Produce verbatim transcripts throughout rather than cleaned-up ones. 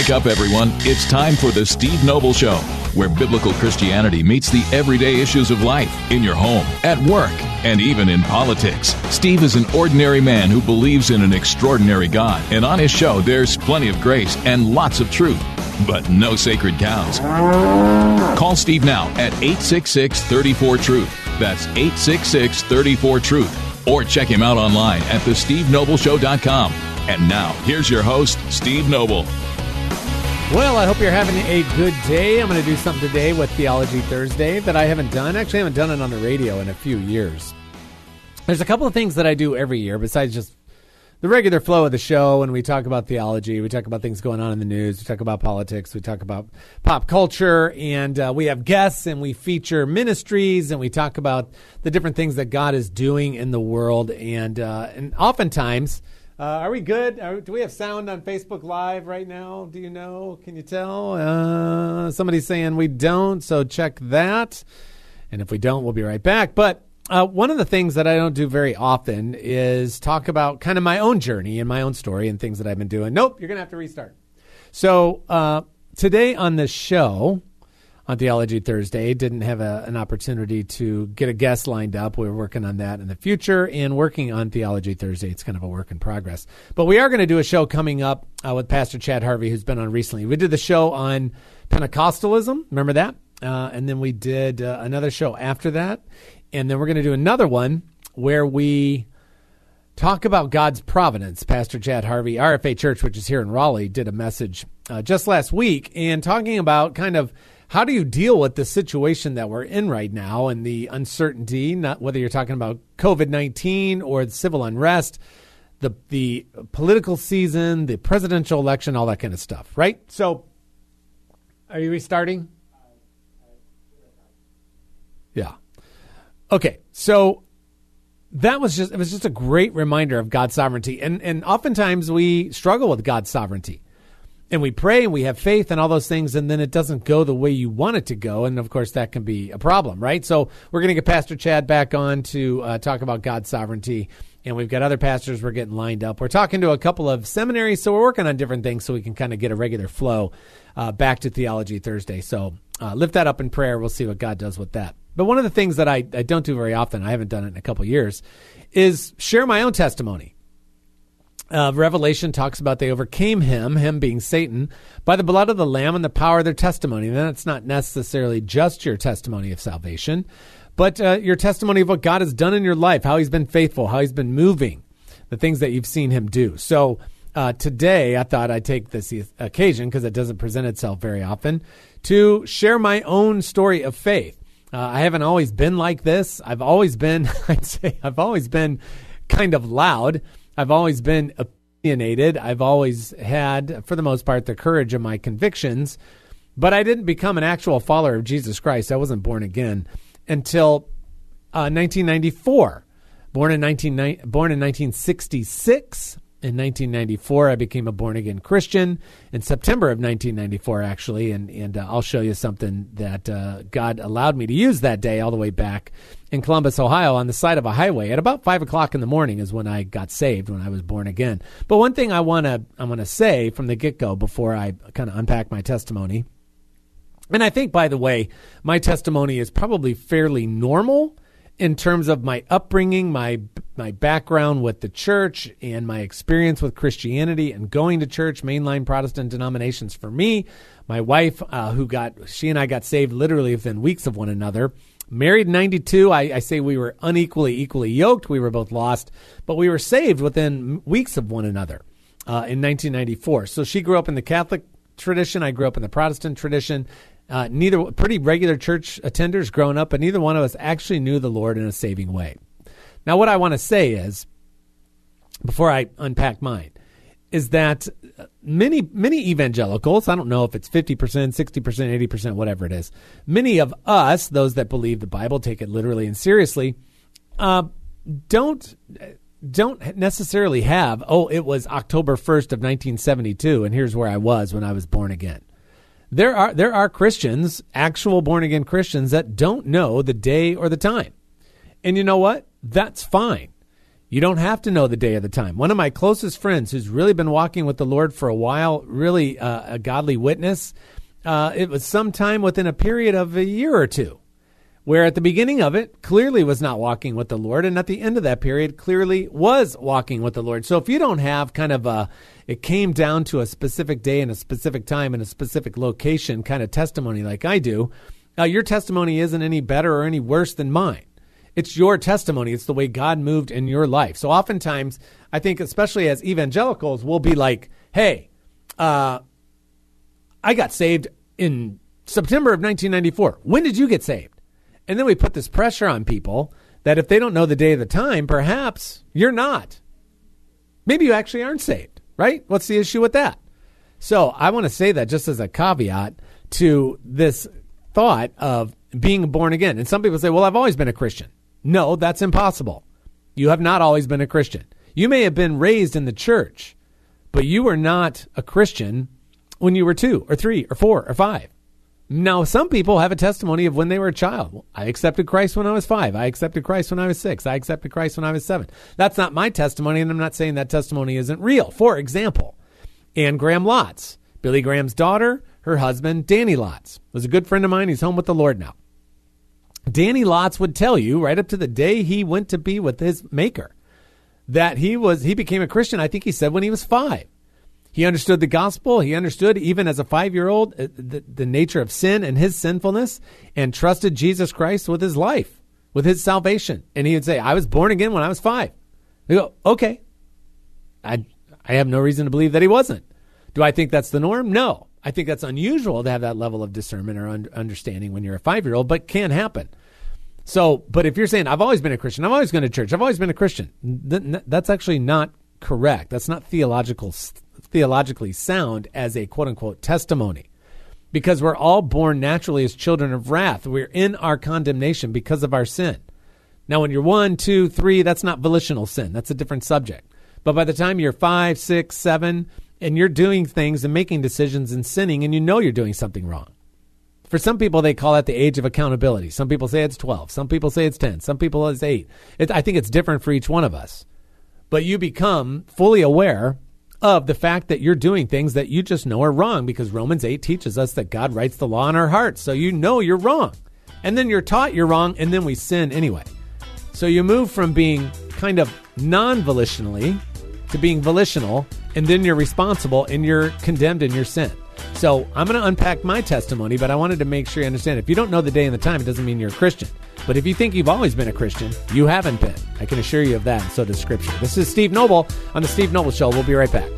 Wake up, everyone. It's time for the Steve Noble Show, where biblical Christianity meets the everyday issues of life in your home, at work, and even in politics. Steve is an ordinary man who believes in an extraordinary God, and on his show, there's plenty of grace and lots of truth, but no sacred cows. Call Steve now at eight six six, three four, truth. That's eight six six, three four, truth. Or check him out online at the steve noble show dot com. And now, here's your host, Steve Noble. Well, I hope you're having a good day. I'm going to do something today with Theology Thursday that I haven't done. Actually, I haven't done it on the radio in a few years. There's a couple of things that I do every year besides just the regular flow of the show. When we talk about theology, we talk about things going on in the news, we talk about politics, we talk about pop culture, and uh, we have guests, and we feature ministries, and we talk about the different things that God is doing in the world. And uh, and oftentimes... Uh, are we good? Are, do we have sound on Facebook Live right now? Do you know? Can you tell? Uh, somebody's saying we don't, so check that. And if we don't, we'll be right back. But uh, one of the things that I don't do very often is talk about kind of my own journey and my own story and things that I've been doing. Nope, you're going to have to restart. So uh, today on the show, on Theology Thursday, didn't have a, an opportunity to get a guest lined up. We're working on that in the future, and working on Theology Thursday, it's kind of a work in progress. But we are going to do a show coming up uh, with Pastor Chad Harvey, who's been on recently. We did the show on Pentecostalism, remember that? Uh, and then we did uh, another show after that. And then we're going to do another one where we talk about God's providence. Pastor Chad Harvey, R F A Church, which is here in Raleigh, did a message uh, just last week, and talking about kind of how do you deal with the situation that we're in right now and the uncertainty, not whether you're talking about covid nineteen or the civil unrest, the the political season, the presidential election, all that kind of stuff, right? So are you restarting? Yeah. Okay. So that was just, it was just a great reminder of God's sovereignty. And, and oftentimes we struggle with God's sovereignty. And we pray and we have faith and all those things, and then it doesn't go the way you want it to go. And, of course, that can be a problem, right? So we're going to get Pastor Chad back on to uh, talk about God's sovereignty. And we've got other pastors we're getting lined up. We're talking to a couple of seminaries, so we're working on different things so we can kind of get a regular flow uh, back to Theology Thursday. So uh, lift that up in prayer. We'll see what God does with that. But one of the things that I, I don't do very often, I haven't done it in a couple of years, is share my own testimony. Uh, Revelation talks about they overcame him, him being Satan, by the blood of the Lamb and the power of their testimony. And that's not necessarily just your testimony of salvation, but uh, your testimony of what God has done in your life, how he's been faithful, how he's been moving, the things that you've seen him do. So uh, today I thought I'd take this occasion, because it doesn't present itself very often, to share my own story of faith. Uh, I haven't always been like this. I've always been, I'd say, I've always been kind of loud. I've always been opinionated. I've always had, for the most part, the courage of my convictions. But I didn't become an actual follower of Jesus Christ. I wasn't born again until uh, nineteen ninety-four. Born in nineteen born in nineteen sixty-six. In nineteen ninety-four, I became a born-again Christian in September of nineteen ninety-four, actually, and, and uh, I'll show you something that uh, God allowed me to use that day all the way back in Columbus, Ohio, on the side of a highway. At about five o'clock in the morning is when I got saved, when I was born again. But one thing I want to I want to say from the get-go before I kind of unpack my testimony, and I think, by the way, my testimony is probably fairly normal in terms of my upbringing, my my background with the church, and my experience with Christianity and going to church, mainline Protestant denominations for me. My wife, uh, who got, she and I got saved literally within weeks of one another. Married in ninety-two, I, I say we were unequally, equally yoked. We were both lost, but we were saved within weeks of one another uh, in nineteen ninety-four. So she grew up in the Catholic tradition. I grew up in the Protestant tradition. Uh, neither pretty regular church attenders growing up, but neither one of us actually knew the Lord in a saving way. Now, what I want to say is, before I unpack mine, is that many, many evangelicals, I don't know if it's fifty percent, sixty percent, eighty percent, whatever it is, many of us, those that believe the Bible, take it literally and seriously, uh, don't don't necessarily have, oh, it was October first of nineteen seventy-two, and here's where I was when I was born again. There are there are Christians, actual born-again Christians, that don't know the day or the time. And you know what? That's fine. You don't have to know the day or the time. One of my closest friends who's really been walking with the Lord for a while, really uh, a godly witness, uh, it was sometime within a period of a year or two, where at the beginning of it clearly was not walking with the Lord, and at the end of that period clearly was walking with the Lord. So if you don't have kind of a, it came down to a specific day and a specific time and a specific location kind of testimony like I do, uh, your testimony isn't any better or any worse than mine. It's your testimony. It's the way God moved in your life. So oftentimes, I think especially as evangelicals, we'll be like, hey, uh, I got saved in September of nineteen ninety-four. When did you get saved? And then we put this pressure on people that if they don't know the day or the time, perhaps you're not. Maybe you actually aren't saved, right? What's the issue with that? So I want to say that just as a caveat to this thought of being born again. And some people say, well, I've always been a Christian. No, that's impossible. You have not always been a Christian. You may have been raised in the church, but you were not a Christian when you were two or three or four or five. Now, some people have a testimony of when they were a child. I accepted Christ when I was five. I accepted Christ when I was six. I accepted Christ when I was seven. That's not my testimony, and I'm not saying that testimony isn't real. For example, Anne Graham Lotz, Billy Graham's daughter, her husband, Danny Lotz, was a good friend of mine. He's home with the Lord now. Danny Lotz would tell you right up to the day he went to be with his maker that he was he became a Christian, I think he said, when he was five. He understood the gospel. He understood, even as a five-year-old, the, the nature of sin and his sinfulness, and trusted Jesus Christ with his life, with his salvation. And he would say, I was born again when I was five. They go, okay. I, I have no reason to believe that he wasn't. Do I think that's the norm? No. I think that's unusual to have that level of discernment or un- understanding when you're a five-year-old, but can happen. So, but if you're saying, I've always been a Christian, I've always gone to church, I've always been a Christian, th- that's actually not correct. That's not theological, theologically sound as a quote-unquote testimony, because we're all born naturally as children of wrath. We're in our condemnation because of our sin. Now, when you're one, two, three, that's not volitional sin. That's a different subject. But by the time you're five, six, seven, and you're doing things and making decisions and sinning, and you know you're doing something wrong. For some people, they call that the age of accountability. Some people say it's twelve. Some people say it's ten. Some people it's eight. It, I think it's different for each one of us. But you become fully aware of the fact that you're doing things that you just know are wrong, because Romans eight teaches us that God writes the law in our hearts. So you know you're wrong. And then you're taught you're wrong, and then we sin anyway. So you move from being kind of non-volitionally to being volitional, and then you're responsible and you're condemned in your sin. So I'm going to unpack my testimony, but I wanted to make sure you understand. If you don't know the day and the time, it doesn't mean you're a Christian. But if you think you've always been a Christian, you haven't been. I can assure you of that, and so does Scripture. This is Steve Noble on The Steve Noble Show. We'll be right back.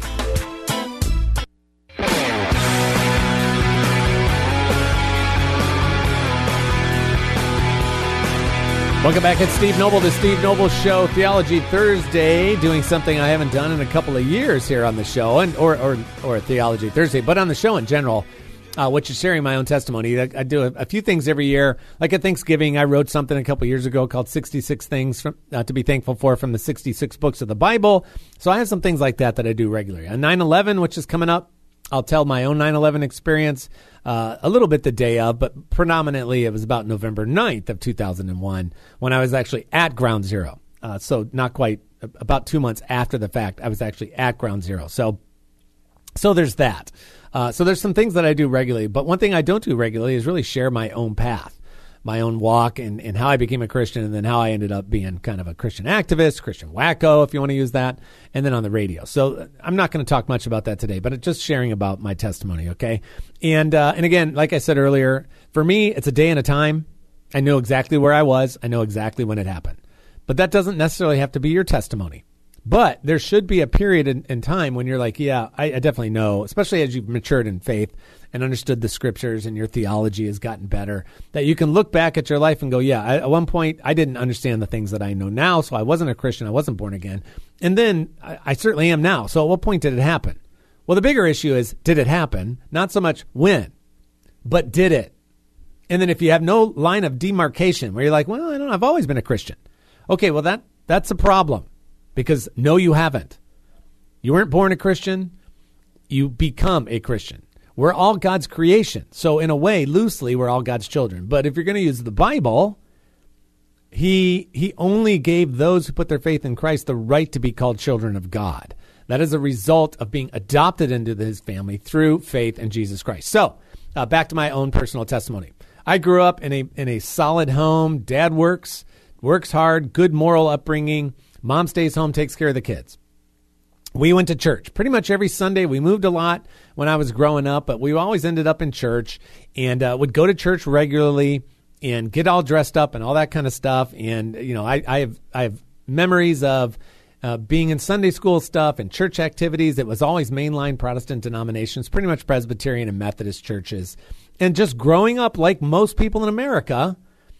Welcome back. It's Steve Noble, The Steve Noble Show, Theology Thursday, doing something I haven't done in a couple of years here on the show, and or or, or Theology Thursday, but on the show in general, uh, which is sharing my own testimony. I, I do a, a few things every year. Like at Thanksgiving, I wrote something a couple of years ago called sixty-six Things from, uh, to be Thankful For from the sixty-six Books of the Bible. So I have some things like that that I do regularly. On nine eleven, which is coming up, I'll tell my own nine eleven experience uh, a little bit the day of, but predominantly it was about November ninth of two thousand one when I was actually at Ground Zero. Uh, so not quite, about two months after the fact, I was actually at Ground Zero. So so there's that. Uh, so there's some things that I do regularly, but one thing I don't do regularly is really share my own path, my own walk, and, and how I became a Christian, and then how I ended up being kind of a Christian activist, Christian wacko, if you want to use that, and then on the radio. So I'm not going to talk much about that today, but just sharing about my testimony, okay? And uh, and again, like I said earlier, for me, it's a day and a time. I know exactly where I was. I know exactly when it happened. But that doesn't necessarily have to be your testimony. But there should be a period in, in time when you're like, yeah, I, I definitely know, especially as you've matured in faith and understood the scriptures and your theology has gotten better, that you can look back at your life and go, yeah, I, at one point I didn't understand the things that I know now, so I wasn't a Christian, I wasn't born again. And then I, I certainly am now. So at what point did it happen? Well, the bigger issue is, did it happen? Not so much when, but did it? And then if you have no line of demarcation where you're like, well, I don't know, I've always been a Christian. Okay, well, that that's a problem. Because no, you haven't. You weren't born a Christian. You become a Christian. We're all God's creation. So in a way, loosely, we're all God's children. But if you're going to use the Bible, he he only gave those who put their faith in Christ the right to be called children of God. That is a result of being adopted into his family through faith in Jesus Christ. So, uh, back to my own personal testimony. I grew up in a in a solid home. Dad works, works hard, good moral upbringing. Mom stays home, takes care of the kids. We went to church pretty much every Sunday. We moved a lot when I was growing up, but we always ended up in church and uh, would go to church regularly and get all dressed up and all that kind of stuff. And, you know, I, I have I have memories of uh, being in Sunday school stuff and church activities. It was always mainline Protestant denominations, pretty much Presbyterian and Methodist churches. And just growing up like most people in America,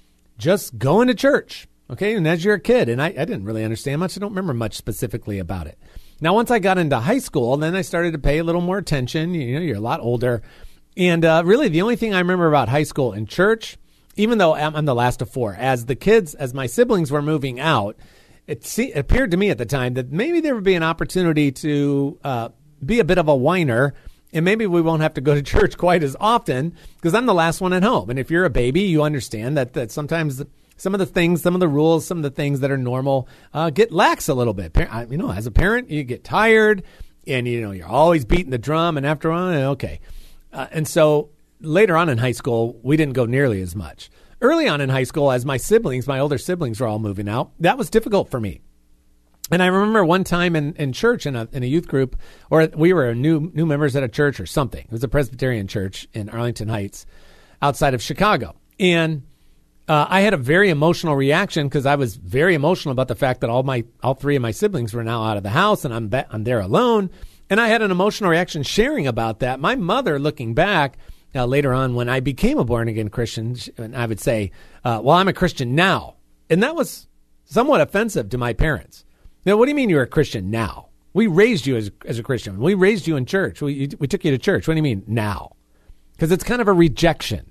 just going to church, okay? And as you're a kid, and I, I didn't really understand much. I don't remember much specifically about it. Now, once I got into high school, then I started to pay a little more attention. You know, you're a lot older. And uh, really, the only thing I remember about high school and church, even though I'm, I'm the last of four, as the kids, as my siblings were moving out, it, se- it appeared to me at the time that maybe there would be an opportunity to uh, be a bit of a whiner, and maybe we won't have to go to church quite as often because I'm the last one at home. And if you're a baby, you understand that that sometimes some of the things, some of the rules, some of the things that are normal uh, get lax a little bit. You know, as a parent, you get tired and, you know, you're always beating the drum. And after a while, okay. Uh, and so later on in high school, we didn't go nearly as much. Early on in high school, as my siblings, my older siblings were all moving out, that was difficult for me. And I remember one time in, in church, in a in a youth group, or we were new new members at a church or something. It was a Presbyterian church in Arlington Heights outside of Chicago. And uh, I had a very emotional reaction because I was very emotional about the fact that all my all three of my siblings were now out of the house and I'm, be- I'm there alone. And I had an emotional reaction sharing about that. My mother, looking back uh, later on when I became a born-again Christian, and I would say, uh, well, I'm a Christian now. And that was somewhat offensive to my parents. Now, what do you mean you're a Christian now? We raised you as, as a Christian. We raised you in church. We, we took you to church. What do you mean now? Because it's kind of a rejection.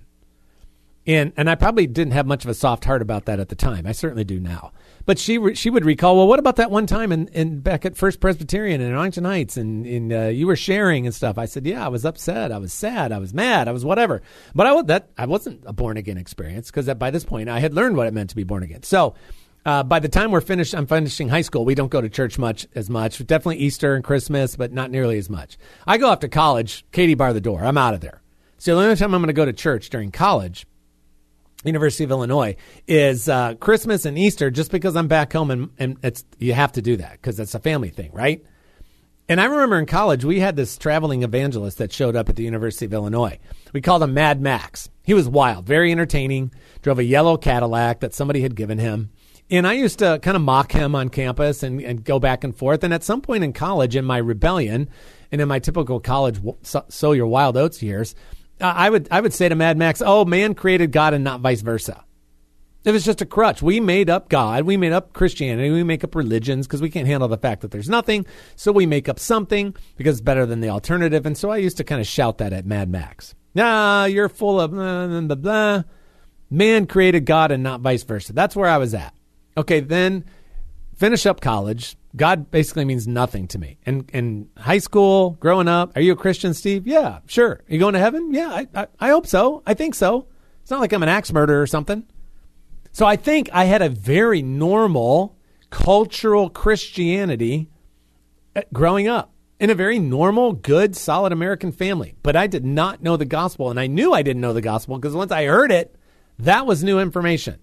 And and I probably didn't have much of a soft heart about that at the time. I certainly do now. But she re, she would recall, well, what about that one time in, in back at First Presbyterian in Arlington Heights, and, and uh, you were sharing and stuff. I said, yeah, I was upset. I was sad. I was mad. I was whatever. But I, that, I wasn't a born-again experience because by this point I had learned what it meant to be born again. So uh, by the time we're finished, I'm finishing high school, we don't go to church much as much. Definitely Easter and Christmas, but not nearly as much. I go off to college, Katie bar the door. I'm out of there. So the only time I'm going to go to church during college, University of Illinois, is uh, Christmas and Easter, just because I'm back home, and, and it's you have to do that because it's a family thing, right? And I remember in college, we had this traveling evangelist that showed up at the University of Illinois. We called him Mad Max. He was wild, very entertaining, drove a yellow Cadillac that somebody had given him. And I used to kind of mock him on campus and, and go back and forth. And at some point in college, in my rebellion and in my typical college sow your wild oats years, Uh, I would I would say to Mad Max, oh, man created God and not vice versa. It was just a crutch. We made up God. We made up Christianity. We make up religions because we can't handle the fact that there's nothing. So we make up something because it's better than the alternative. And so I used to kind of shout that at Mad Max. Nah, you're full of blah, blah, blah, blah. Man created God and not vice versa. That's where I was at. Okay, then finish up college. God basically means nothing to me. And in high school, growing up, are you a Christian, Steve? Yeah, sure. Are you going to heaven? Yeah, I, I, I hope so. I think so. It's not like I'm an axe murderer or something. So I think I had a very normal cultural Christianity growing up in a very normal, good, solid American family. But I did not know the gospel, and I knew I didn't know the gospel because once I heard it, that was new information.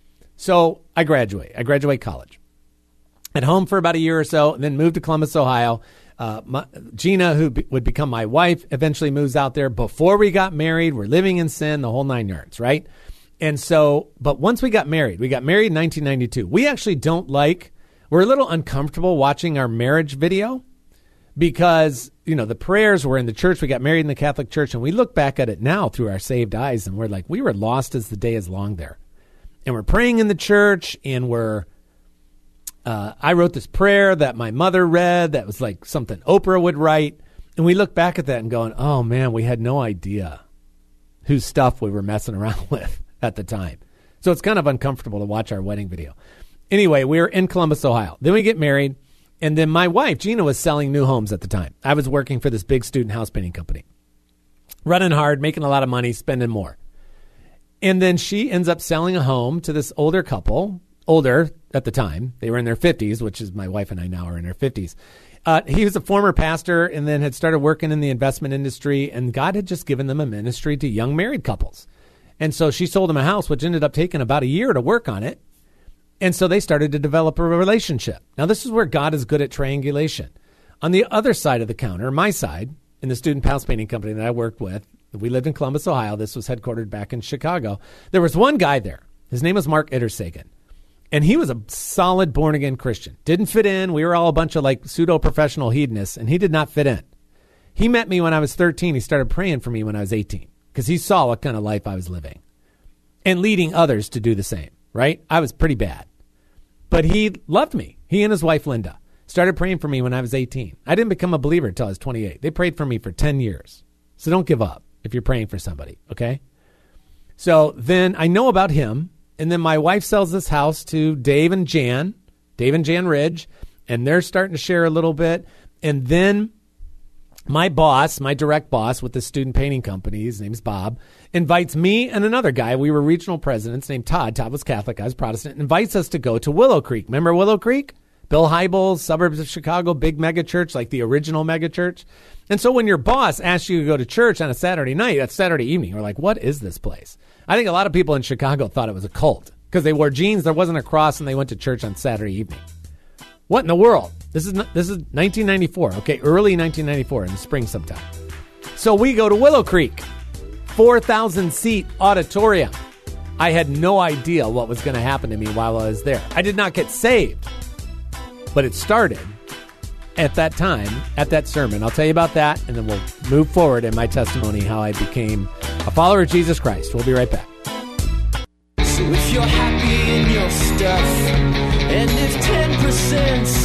So I graduate. I graduate college. At home for about a year or so, and then moved to Columbus, Ohio. Uh, my, Gina, who be, would become my wife, eventually moves out there. Before we got married, we're living in sin, the whole nine yards, right? And so, but once we got married, we got married in nineteen ninety-two. We actually don't like, we're a little uncomfortable watching our marriage video because, you know, the prayers were in the church. We got married in the Catholic Church, and we look back at it now through our saved eyes, and we're like, we were lost as the day is long there. And we're praying in the church, and we're, Uh, I wrote this prayer that my mother read that was like something Oprah would write. And we look back at that and going, oh, man, we had no idea whose stuff we were messing around with at the time. So it's kind of uncomfortable to watch our wedding video. Anyway, we were in Columbus, Ohio. Then we get married. And then my wife, Gina, was selling new homes at the time. I was working for this big student house painting company, running hard, making a lot of money, spending more. And then she ends up selling a home to this older couple older at the time. They were in their fifties, which is my wife and I now are in our fifties. Uh, he was a former pastor and then had started working in the investment industry, and God had just given them a ministry to young married couples. And so she sold him a house, which ended up taking about a year to work on it. And so they started to develop a relationship. Now, this is where God is good at triangulation. On the other side of the counter, my side, in the student house painting company that I worked with, we lived in Columbus, Ohio. This was headquartered back in Chicago. There was one guy there. His name was Mark Ittersagen. And he was a solid born-again Christian. Didn't fit in. We were all a bunch of like pseudo-professional hedonists, and he did not fit in. He met me when I was thirteen. He started praying for me when I was eighteen because he saw what kind of life I was living and leading others to do the same, right? I was pretty bad. But he loved me. He and his wife, Linda, started praying for me when I was eighteen. I didn't become a believer until I was twenty-eight. They prayed for me for ten years. So don't give up if you're praying for somebody, okay? So then I know about him. And then my wife sells this house to Dave and Jan, Dave and Jan Ridge, and they're starting to share a little bit. And then my boss, my direct boss with the student painting company, his name's Bob, invites me and another guy. We were regional presidents named Todd. Todd was Catholic. I was Protestant. Invites us to go to Willow Creek. Remember Willow Creek? Bill Hybels, suburbs of Chicago, big mega church, like the original mega church. And so when your boss asks you to go to church on a Saturday night, that's Saturday evening, you're like, what is this place? I think a lot of people in Chicago thought it was a cult because they wore jeans, there wasn't a cross, and they went to church on Saturday evening. What in the world? This is this is nineteen ninety-four, okay, early nineteen ninety-four in the spring sometime. So we go to Willow Creek, four thousand seat auditorium. I had no idea what was going to happen to me while I was there. I did not get saved, but it started at that time, at that sermon. I'll tell you about that, and then we'll move forward in my testimony how I became a follower of Jesus Christ. We'll be right back. So if you're happy in your stuff, and if ten percent's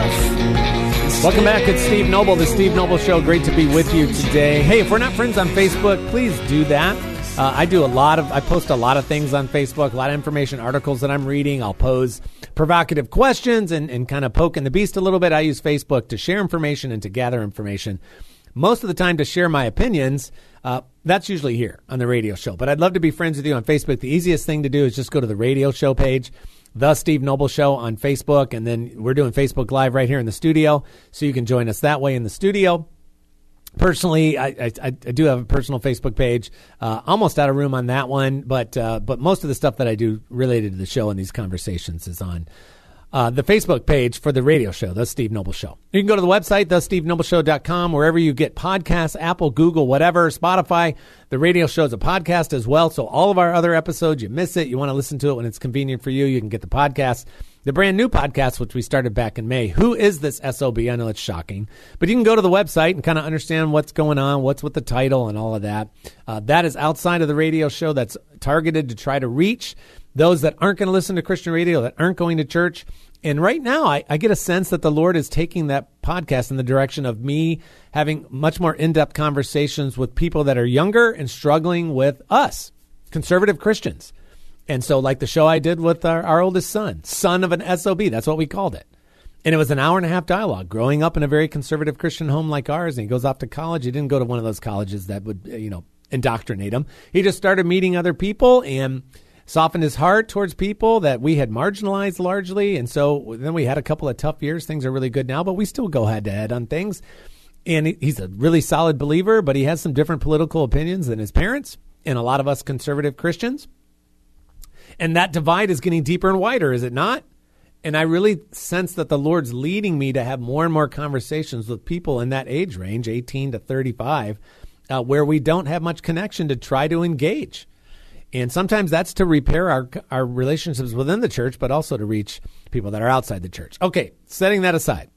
enough. Welcome back. It's Steve Noble, the Steve Noble Show. Great to be with you today. Hey, if we're not friends on Facebook, please do that. Uh, I do a lot of, I post a lot of things on Facebook, a lot of information, articles that I'm reading. I'll pose provocative questions and, and kind of poking the beast a little bit. I use Facebook to share information and to gather information. Most of the time to share my opinions, uh, that's usually here on the radio show. But I'd love to be friends with you on Facebook. The easiest thing to do is just go to the radio show page, The Steve Noble Show on Facebook. And then we're doing Facebook Live right here in the studio. So you can join us that way in the studio. Personally, I, I, I do have a personal Facebook page. Uh, almost out of room on that one, but uh, but most of the stuff that I do related to the show and these conversations is on uh, the Facebook page for the radio show, The Steve Noble Show. You can go to the website, the steve noble show dot com, wherever you get podcasts, Apple, Google, whatever, Spotify. The radio show is a podcast as well, so all of our other episodes, you miss it, you want to listen to it when it's convenient for you, you can get the podcast. The brand new podcast, which we started back in May. Who is this S O B? I know it's shocking. But you can go to the website and kind of understand what's going on, what's with the title and all of that. Uh, that is outside of the radio show. That's targeted to try to reach those that aren't going to listen to Christian radio, that aren't going to church. And right now, I, I get a sense that the Lord is taking that podcast in the direction of me having much more in-depth conversations with people that are younger and struggling with us, conservative Christians. And so like the show I did with our, our oldest son, son of an S O B, that's what we called it. And it was an hour and a half dialogue, growing up in a very conservative Christian home like ours. And he goes off to college. He didn't go to one of those colleges that would, you know, indoctrinate him. He just started meeting other people and softened his heart towards people that we had marginalized largely. And so then we had a couple of tough years. Things are really good now, but we still go head to head on things. And he, he's a really solid believer, but he has some different political opinions than his parents and a lot of us conservative Christians. And that divide is getting deeper and wider, is it not? And I really sense that the Lord's leading me to have more and more conversations with people in that age range, eighteen to thirty-five, uh, where we don't have much connection to try to engage. And sometimes that's to repair our our relationships within the church, but also to reach people that are outside the church. Okay, setting that aside.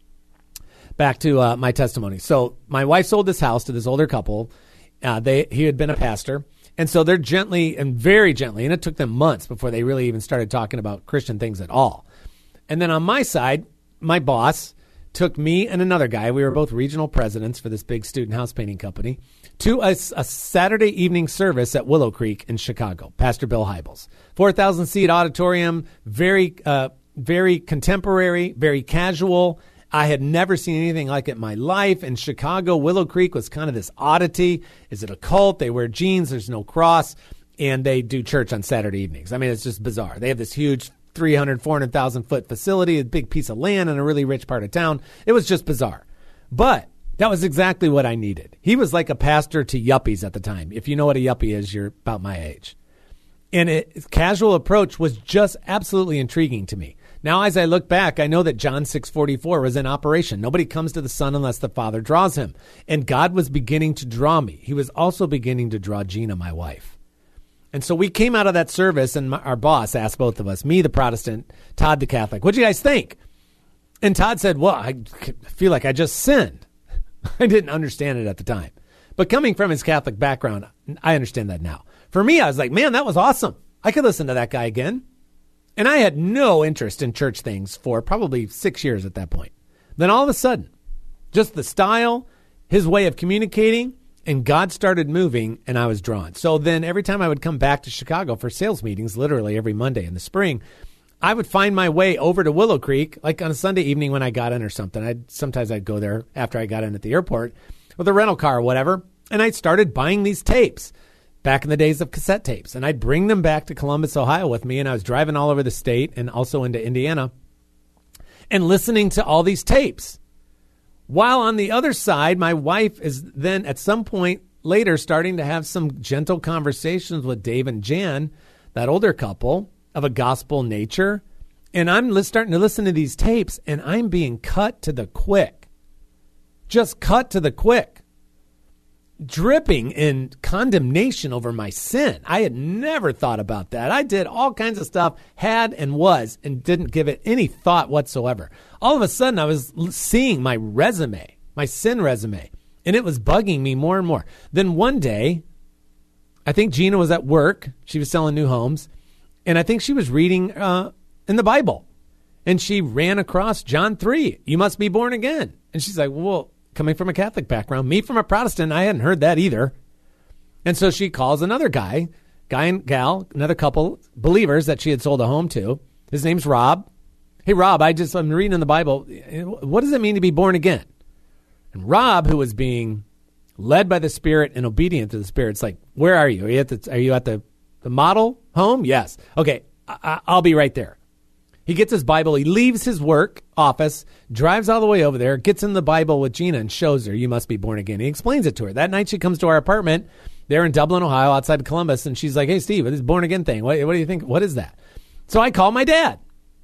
Back to uh, my testimony. So my wife sold this house to this older couple. Uh, they he had been a pastor. And so they're gently and very gently, and it took them months before they really even started talking about Christian things at all. And then on my side, my boss took me and another guy, we were both regional presidents for this big student house painting company, to a, a Saturday evening service at Willow Creek in Chicago, Pastor Bill Hybels. four thousand seat auditorium, very, uh, very contemporary, very casual. I had never seen anything like it in my life. In Chicago, Willow Creek was kind of this oddity. Is it a cult? They wear jeans. There's no cross. And they do church on Saturday evenings. I mean, it's just bizarre. They have this huge three hundred, four hundred thousand foot facility, a big piece of land in a really rich part of town. It was just bizarre. But that was exactly what I needed. He was like a pastor to yuppies at the time. If you know what a yuppie is, you're about my age. And it, his casual approach was just absolutely intriguing to me. Now, as I look back, I know that John six forty-four was in operation. Nobody comes to the Son unless the Father draws him. And God was beginning to draw me. He was also beginning to draw Gina, my wife. And so we came out of that service, and my, our boss asked both of us, me, the Protestant, Todd, the Catholic, what do you guys think? And Todd said, well, I feel like I just sinned. I didn't understand it at the time. But coming from his Catholic background, I understand that now. For me, I was like, man, that was awesome. I could listen to that guy again. And I had no interest in church things for probably six years at that point. Then all of a sudden, just the style, his way of communicating, and God started moving, and I was drawn. So then every time I would come back to Chicago for sales meetings, literally every Monday in the spring, I would find my way over to Willow Creek, like on a Sunday evening when I got in or something. I'd sometimes I'd go there after I got in at the airport with a rental car or whatever, and I started buying these tapes. Back in the days of cassette tapes. And I'd bring them back to Columbus, Ohio with me. And I was driving all over the state and also into Indiana and listening to all these tapes. While on the other side, my wife is then at some point later starting to have some gentle conversations with Dave and Jan, that older couple, of a gospel nature. And I'm li- starting to listen to these tapes and I'm being cut to the quick. Just cut to the quick. Dripping in condemnation over my sin. I had never thought about that. I did all kinds of stuff, had and was, and didn't give it any thought whatsoever. All of a sudden, I was seeing my resume, my sin resume, and it was bugging me more and more. Then one day, I think Gina was at work. She was selling new homes, and I think she was reading uh, in the Bible, and she ran across John three, you must be born again. And she's like, well, coming from a Catholic background, me from a Protestant, I hadn't heard that either. And so she calls another guy, guy and gal, another couple believers that she had sold a home to. His name's Rob. Hey, Rob, I just, I'm reading in the Bible. What does it mean to be born again? And Rob, who was being led by the Spirit and obedient to the Spirit, it's like, where are you? Are you at the, are you at the, the model home? Yes. Okay, I, I'll be right there. He gets his Bible. He leaves his work office, drives all the way over there, gets in the Bible with Gina and shows her, you must be born again. He explains it to her. That night she comes to our apartment there in Dublin, Ohio, outside of Columbus, and she's like, hey, Steve, this born again thing, what, what do you think? What is that? So I call my dad.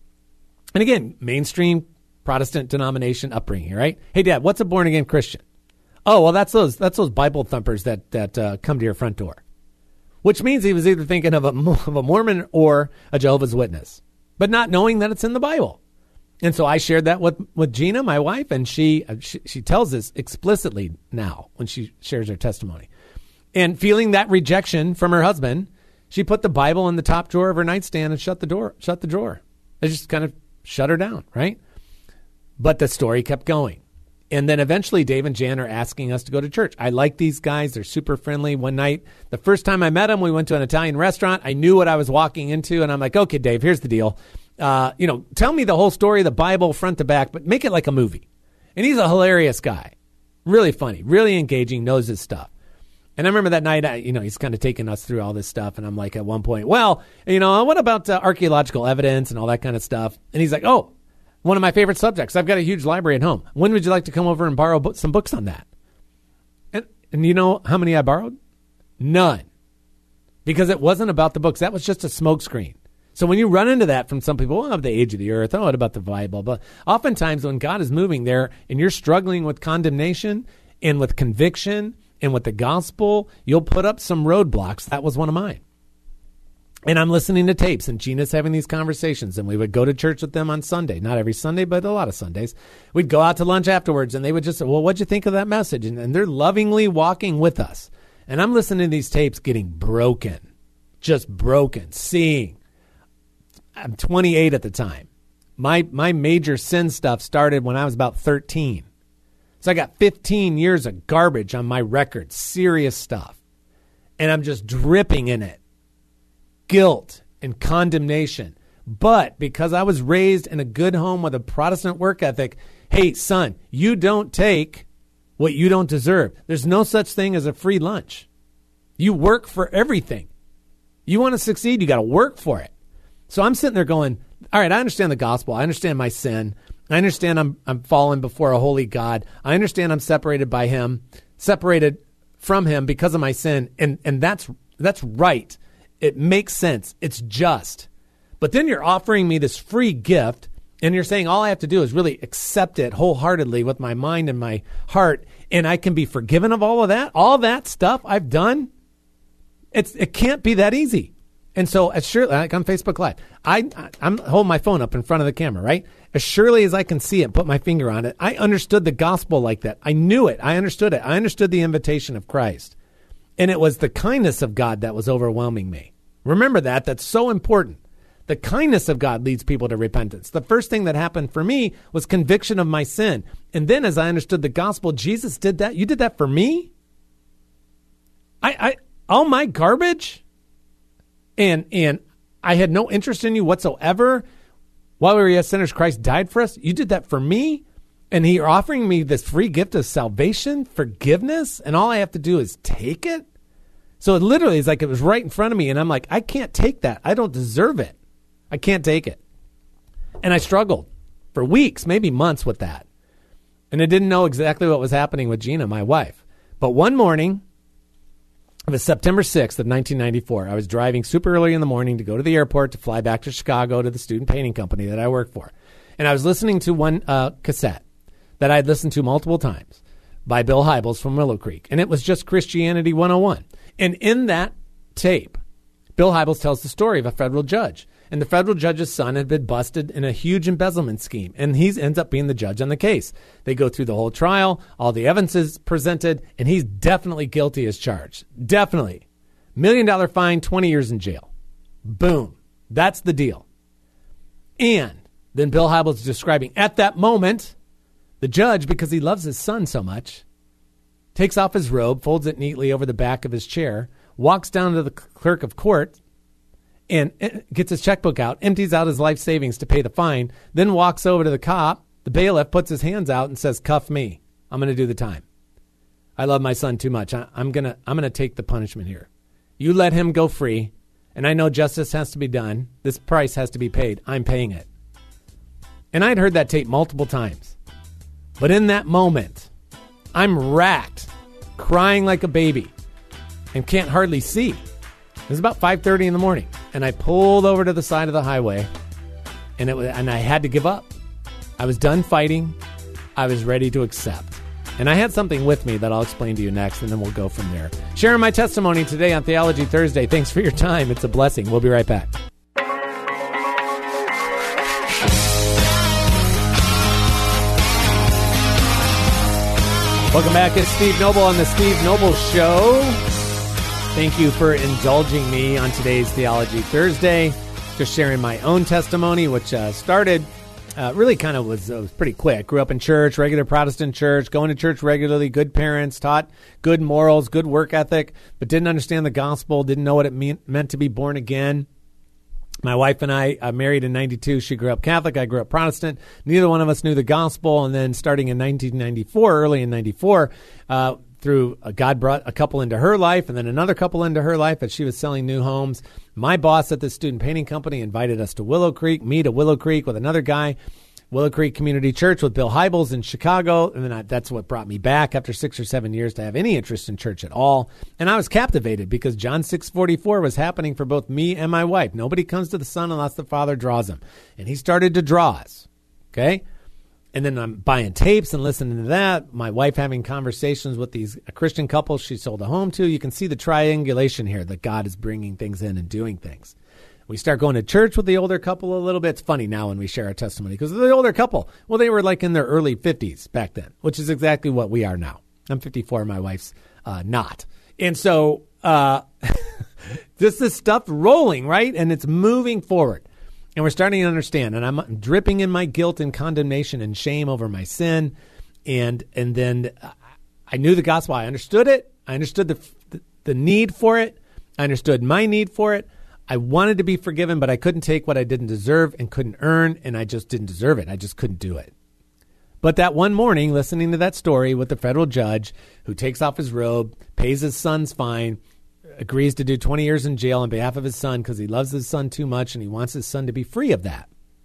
And again, mainstream Protestant denomination upbringing, right? Hey, Dad, what's a born again Christian? Oh, well, that's those that's those Bible thumpers that, that uh, come to your front door. Which means he was either thinking of a, of a Mormon or a Jehovah's Witness, but not knowing that it's in the Bible. And so I shared that with, with Gina, my wife, and she, she she tells this explicitly now when she shares her testimony. And feeling that rejection from her husband, she put the Bible in the top drawer of her nightstand and shut the door, shut the drawer. It just kind of shut her down, right? But the story kept going. And then eventually Dave and Jan are asking us to go to church. I like these guys. They're super friendly. One night, the first time I met them, we went to an Italian restaurant. I knew what I was walking into, and I'm like, okay, Dave, here's the deal. Uh, you know, tell me the whole story of the Bible front to back, but make it like a movie. And he's a hilarious guy. Really funny, really engaging, knows his stuff. And I remember that night, I, you know, he's kind of taking us through all this stuff. And I'm like, at one point, well, you know, what about uh, archaeological evidence and all that kind of stuff? And he's like, oh, one of my favorite subjects. I've got a huge library at home. When would you like to come over and borrow bo- some books on that? And, and you know how many I borrowed? None. Because it wasn't about the books. That was just a smokescreen. So when you run into that from some people, oh, the age of the earth, oh, what about the Bible? But oftentimes when God is moving there and you're struggling with condemnation and with conviction and with the gospel, you'll put up some roadblocks. That was one of mine. And I'm listening to tapes, and Gina's having these conversations, and we would go to church with them on Sunday. Not every Sunday, but a lot of Sundays. We'd go out to lunch afterwards, and they would just say, well, what'd you think of that message? And, and they're lovingly walking with us. And I'm listening to these tapes getting broken, just broken, seeing. I'm twenty-eight at the time. My my major sin stuff started when I was about thirteen. So I got fifteen years of garbage on my record, serious stuff. And I'm just dripping in it. Guilt and condemnation. But because I was raised in a good home with a Protestant work ethic, hey, son, you don't take what you don't deserve. There's no such thing as a free lunch. You work for everything. You want to succeed, you got to work for it. So I'm sitting there going, all right, I understand the gospel. I understand my sin. I understand I'm I'm fallen before a holy God. I understand I'm separated by him, separated from him because of my sin. And and that's that's right. It makes sense. It's just. But then you're offering me this free gift, and you're saying all I have to do is really accept it wholeheartedly with my mind and my heart, and I can be forgiven of all of that, all that stuff I've done. It's it can't be that easy. And so, as surely, like on Facebook Live, I, I'm holding my phone up in front of the camera, right? As surely as I can see it, put my finger on it, I understood the gospel like that. I knew it. I understood it. I understood the invitation of Christ. And it was the kindness of God that was overwhelming me. Remember that. That's so important. The kindness of God leads people to repentance. The first thing that happened for me was conviction of my sin. And then as I understood the gospel, Jesus did that. You did that for me? I, I all my garbage? And and I had no interest in you whatsoever. While we were yet sinners, Christ died for us. You did that for me. And you're offering me this free gift of salvation, forgiveness, and all I have to do is take it? So it literally is like it was right in front of me, and I'm like, I can't take that. I don't deserve it. I can't take it. And I struggled for weeks, maybe months with that. And I didn't know exactly what was happening with Gina, my wife. But one morning, it was September sixth of nineteen ninety-four. I was driving super early in the morning to go to the airport to fly back to Chicago to the student painting company that I work for. And I was listening to one uh, cassette that I'd listened to multiple times by Bill Hybels from Willow Creek. And it was just Christianity one oh one. And in that tape, Bill Hybels tells the story of a federal judge. And the federal judge's son had been busted in a huge embezzlement scheme. And he ends up being the judge on the case. They go through the whole trial. All the evidence is presented. And he's definitely guilty as charged. Definitely. Million dollar fine, twenty years in jail. Boom. That's the deal. And then Bill Hybels is describing at that moment, the judge, because he loves his son so much, takes off his robe, folds it neatly over the back of his chair, walks down to the clerk of court, and gets his checkbook out, empties out his life savings to pay the fine, then walks over to the cop, the bailiff, puts his hands out and says, cuff me. I'm going to do the time. I love my son too much. I, I'm going to I'm gonna take the punishment here. You let him go free, and I know justice has to be done. This price has to be paid. I'm paying it. And I'd heard that tape multiple times. But in that moment, I'm racked, crying like a baby, and can't hardly see. It was about five thirty in the morning, and I pulled over to the side of the highway, and it was, and I had to give up. I was done fighting. I was ready to accept. And I had something with me that I'll explain to you next, and then we'll go from there. Sharing my testimony today on Theology Thursday. Thanks for your time. It's a blessing. We'll be right back. Welcome back. It's Steve Noble on the Steve Noble Show. Thank you for indulging me on today's Theology Thursday. Just sharing my own testimony, which uh, started, uh, really kind of was, uh, was pretty quick. Grew up in church, regular Protestant church, going to church regularly, good parents, taught good morals, good work ethic, but didn't understand the gospel, didn't know what it mean, meant to be born again. My wife and I uh, married in ninety-two. She grew up Catholic. I grew up Protestant. Neither one of us knew the gospel. And then starting in nineteen ninety-four, early in ninety-four, uh, through uh, God brought a couple into her life and then another couple into her life as she was selling new homes. My boss at the student painting company invited us to Willow Creek, me to Willow Creek with another guy, Willow Creek Community Church with Bill Hybels in Chicago. And then I, that's what brought me back after six or seven years to have any interest in church at all. And I was captivated because John six forty-four was happening for both me and my wife. Nobody comes to the Son unless the Father draws him. And he started to draw us. Okay? And then I'm buying tapes and listening to that. My wife having conversations with these Christian couples she sold a home to. You can see the triangulation here that God is bringing things in and doing things. We start going to church with the older couple a little bit. It's funny now when we share our testimony because the older couple, well, they were like in their early fifties back then, which is exactly what we are now. I'm fifty-four. My wife's uh, not. And so uh, just this stuff rolling, right? And it's moving forward. And we're starting to understand, and I'm dripping in my guilt and condemnation and shame over my sin. And and then I knew the gospel. I understood it. I understood the, the the need for it. I understood my need for it. I wanted to be forgiven, but I couldn't take what I didn't deserve and couldn't earn, and I just didn't deserve it. I just couldn't do it. But that one morning, listening to that story with the federal judge who takes off his robe, pays his son's fine, agrees to do twenty years in jail on behalf of his son because he loves his son too much and he wants his son to be free of that.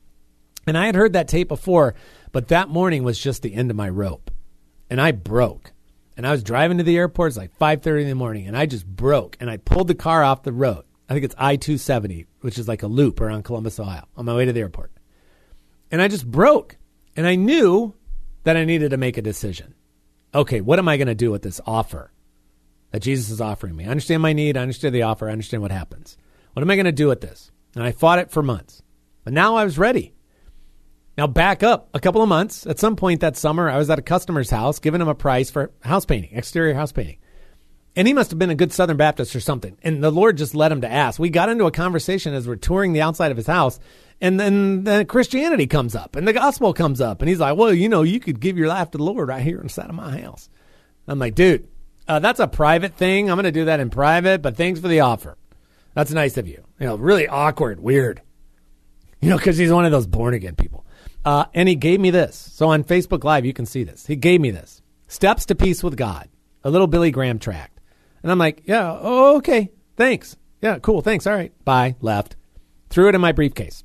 And I had heard that tape before, but that morning was just the end of my rope. And I broke. And I was driving to the airport. It's like five thirty in the morning, and I just broke. And I pulled the car off the road. I think it's I two seventy, which is like a loop around Columbus, Ohio, on my way to the airport. And I just broke. And I knew that I needed to make a decision. Okay, what am I going to do with this offer that Jesus is offering me? I understand my need. I understand the offer. I understand what happens. What am I going to do with this? And I fought it for months. But now I was ready. Now back up a couple of months. At some point that summer, I was at a customer's house giving him a price for house painting, exterior house painting. And he must have been a good Southern Baptist or something. And the Lord just led him to ask. We got into a conversation as we're touring the outside of his house. And then, then Christianity comes up and the gospel comes up. And he's like, well, you know, you could give your life to the Lord right here inside of my house. I'm like, dude, uh, that's a private thing. I'm going to do that in private, but thanks for the offer. That's nice of you. You know, really awkward, weird. You know, because he's one of those born again people. Uh, and he gave me this. So on Facebook Live, you can see this. He gave me this. Steps to Peace with God, a little Billy Graham tract. And I'm like, yeah, oh, okay, thanks. Yeah, cool, thanks. All right, bye, left. Threw it in my briefcase.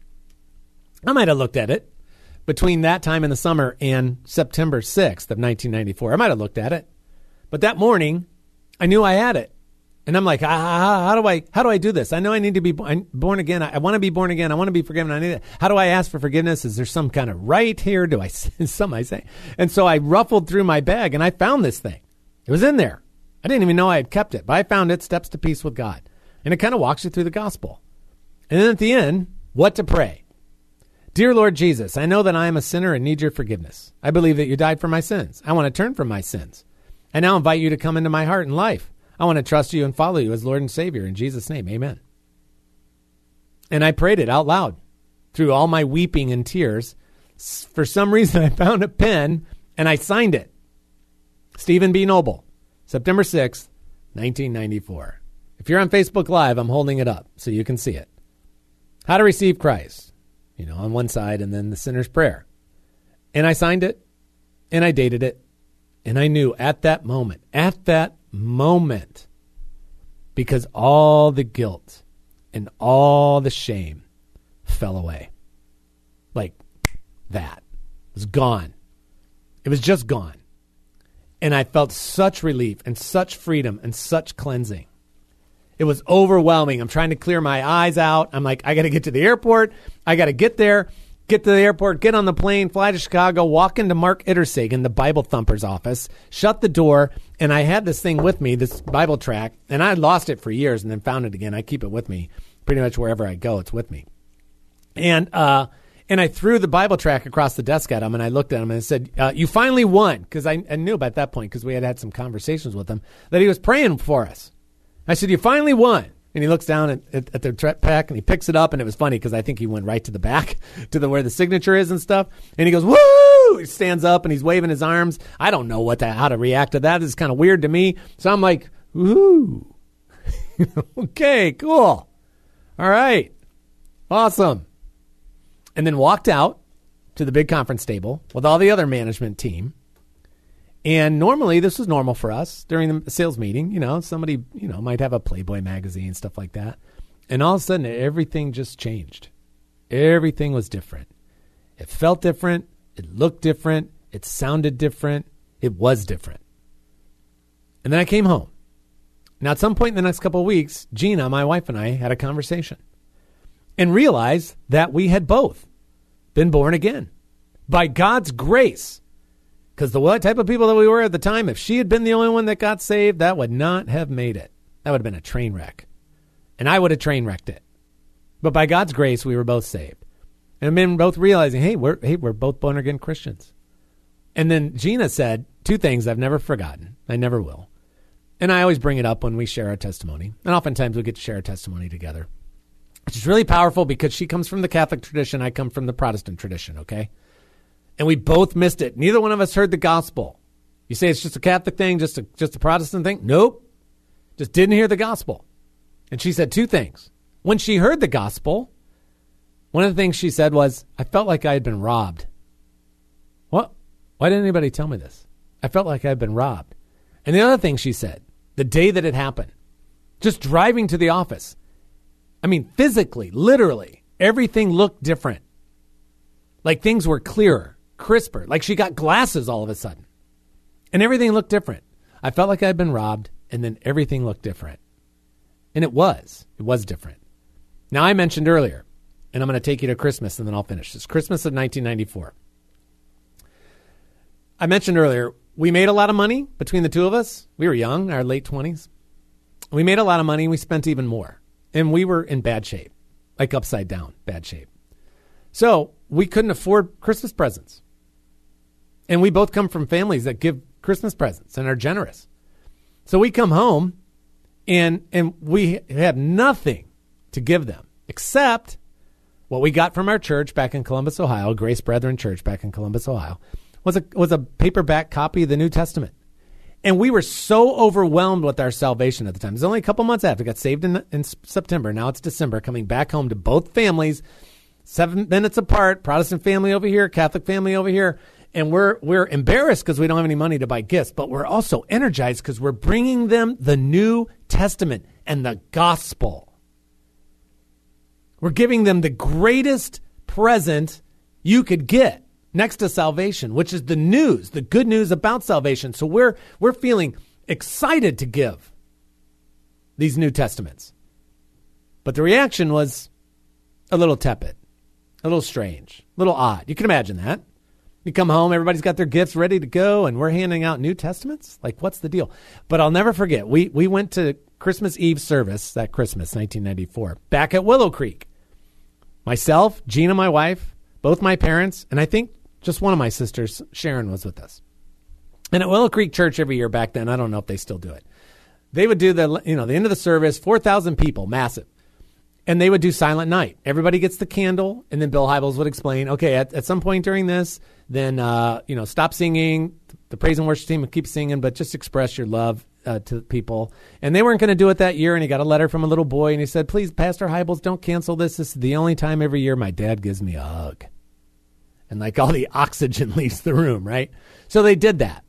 I might have looked at it between that time in the summer and September sixth of nineteen ninety-four. I might have looked at it. But that morning, I knew I had it. And I'm like, ah, how do I how do I do this? I know I need to be born again. I, I want to be born again. I want to be forgiven. I need it. How do I ask for forgiveness? Is there some kind of right here? Do I some I say? And so I ruffled through my bag and I found this thing. It was in there. I didn't even know I had kept it, but I found it, Steps to Peace with God. And it kind of walks you through the gospel. And then at the end, what to pray. Dear Lord Jesus, I know that I am a sinner and need your forgiveness. I believe that you died for my sins. I want to turn from my sins. I now invite you to come into my heart and life. I want to trust you and follow you as Lord and Savior. In Jesus' name, amen. And I prayed it out loud through all my weeping and tears. For some reason, I found a pen and I signed it. Stephen B. Noble, September sixth, nineteen ninety-four. If you're on Facebook Live, I'm holding it up so you can see it. How to receive Christ, you know, on one side, and then the sinner's prayer. And I signed it and I dated it. And I knew at that moment, at that moment, because all the guilt and all the shame fell away. Like that. It was gone. It was just gone. And I felt such relief and such freedom and such cleansing. It was overwhelming. I'm trying to clear my eyes out. I'm like, I got to get to the airport. I got to get there. Get to the airport, get on the plane, fly to Chicago, walk into Mark Ittersagen, the Bible Thumper's office, shut the door, and I had this thing with me, this Bible tract, and I lost it for years and then found it again. I keep it with me pretty much wherever I go. It's with me. And uh, and I threw the Bible tract across the desk at him, and I looked at him and I said, uh, you finally won, because I, I knew about that point, because we had had some conversations with him, that he was praying for us. I said, you finally won. And he looks down at, at, at the pack and he picks it up. And it was funny because I think he went right to the back to the where the signature is and stuff. And he goes, woo! He stands up and he's waving his arms. I don't know what to, how to react to that. It's kind of weird to me. So I'm like, woo. Okay, cool. All right. Awesome. And then walked out to the big conference table with all the other management team. And normally, this was normal for us during the sales meeting. You know, somebody, you know, might have a Playboy magazine, stuff like that. And all of a sudden, everything just changed. Everything was different. It felt different. It looked different. It sounded different. It was different. And then I came home. Now, at some point in the next couple of weeks, Gina, my wife, and I had a conversation and realized that we had both been born again by God's grace. Because the type of people that we were at the time, if she had been the only one that got saved, that would not have made it. That would have been a train wreck. And I would have train wrecked it. But by God's grace, we were both saved. And then both realizing, hey, we're hey, we're both born again Christians. And then Gina said two things I've never forgotten. I never will. And I always bring it up when we share our testimony. And oftentimes we get to share our testimony together. Which is really powerful because she comes from the Catholic tradition. I come from the Protestant tradition, okay? And we both missed it. Neither one of us heard the gospel. You say it's just a Catholic thing, just a, just a Protestant thing? Nope. Just didn't hear the gospel. And she said two things. When she heard the gospel, one of the things she said was, I felt like I had been robbed. What? Why didn't anybody tell me this? I felt like I had been robbed. And the other thing she said, the day that it happened, just driving to the office, I mean, physically, literally, everything looked different. Like things were clearer, crisper. Like she got glasses all of a sudden. And everything looked different. I felt like I'd been robbed, and then everything looked different. And it was. It was different. Now, I mentioned earlier, and I'm going to take you to Christmas, and then I'll finish. It's Christmas of nineteen ninety-four. I mentioned earlier, we made a lot of money between the two of us. We were young, our late twenties. We made a lot of money, and we spent even more. And we were in bad shape, like upside down, bad shape. So we couldn't afford Christmas presents. And we both come from families that give Christmas presents and are generous. So we come home, and and we have nothing to give them except what we got from our church back in Columbus, Ohio, Grace Brethren Church back in Columbus, Ohio, was a was a paperback copy of the New Testament. And we were so overwhelmed with our salvation at the time. It was only a couple months after. We got saved in, in September. Now it's December, coming back home to both families, seven minutes apart, Protestant family over here, Catholic family over here. And we're we're embarrassed because we don't have any money to buy gifts, but we're also energized because we're bringing them the New Testament and the gospel. We're giving them the greatest present you could get next to salvation, which is the news, the good news about salvation. So we're we're feeling excited to give these New Testaments. But the reaction was a little tepid, a little strange, a little odd. You can imagine that. You come home, everybody's got their gifts ready to go, and we're handing out New Testaments? Like, what's the deal? But I'll never forget, we we went to Christmas Eve service that Christmas, nineteen ninety-four, back at Willow Creek. Myself, Gina, my wife, both my parents, and I think just one of my sisters, Sharon, was with us. And at Willow Creek Church every year back then, I don't know if they still do it, they would do the, you know, the end of the service, four thousand people, massive. And they would do Silent Night. Everybody gets the candle, and then Bill Hybels would explain, okay, at, at some point during this, then, uh, you know, stop singing. The praise and worship team would keep singing, but just express your love uh, to people. And they weren't going to do it that year, and he got a letter from a little boy, and he said, please, Pastor Hybels, don't cancel this. This is the only time every year my dad gives me a hug. And, like, all the oxygen leaves the room, right? So they did that.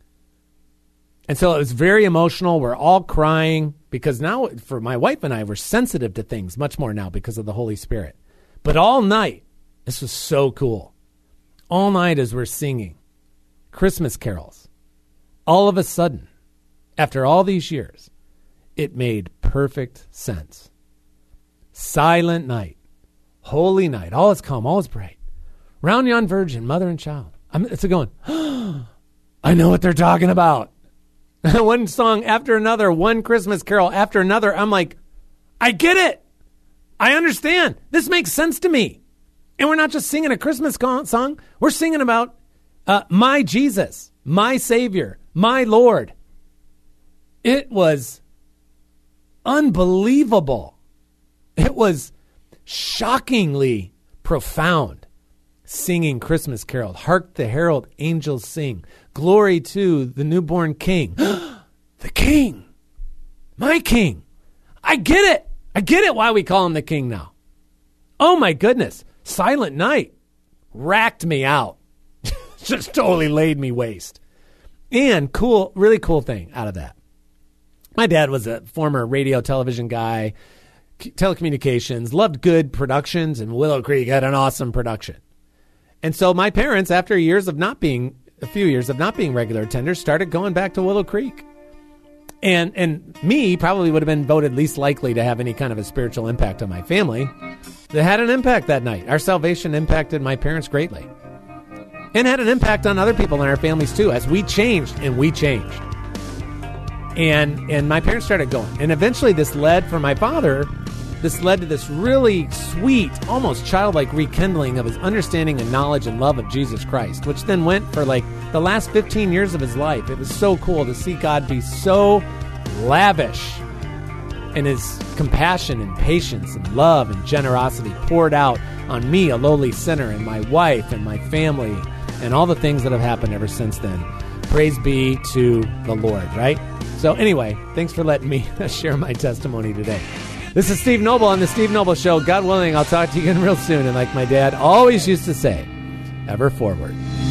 And so it was very emotional. We're all crying because now, for my wife and I, we're sensitive to things much more now because of the Holy Spirit. But all night, this was so cool. All night as we're singing Christmas carols, all of a sudden, after all these years, it made perfect sense. Silent night, holy night, all is calm, all is bright. Round yon virgin, mother and child. I'm, it's a going, oh, I know what they're talking about. One song after another, one Christmas carol after another. I'm like, I get it. I understand. This makes sense to me. And we're not just singing a Christmas song. We're singing about uh, my Jesus, my Savior, my Lord. It was unbelievable. It was shockingly profound. Singing Christmas carols. Hark the herald angels sing. Glory to the newborn King. The King. My King. I get it. I get it why we call him the King now. Oh my goodness. Silent Night racked me out. Just totally laid me waste. And cool, really cool thing out of that. My dad was a former radio television guy, telecommunications, loved good productions, and Willow Creek had an awesome production. And so my parents, after years of not being, a few years of not being regular attenders, started going back to Willow Creek. And and me probably would have been voted least likely to have any kind of a spiritual impact on my family. That had an impact that night. Our salvation impacted my parents greatly. And had an impact on other people in our families too, as we changed and we changed. And and my parents started going. And eventually this led for my father, this led to this really sweet, almost childlike rekindling of his understanding and knowledge and love of Jesus Christ, which then went for like the last fifteen years of his life. It was so cool to see God be so lavish in his compassion and patience and love and generosity poured out on me, a lowly sinner, and my wife and my family, and all the things that have happened ever since then. Praise be to the Lord, right? So anyway, thanks for letting me share my testimony today. This is Steve Noble on The Steve Noble Show. God willing, I'll talk to you again real soon. And like my dad always used to say, ever forward.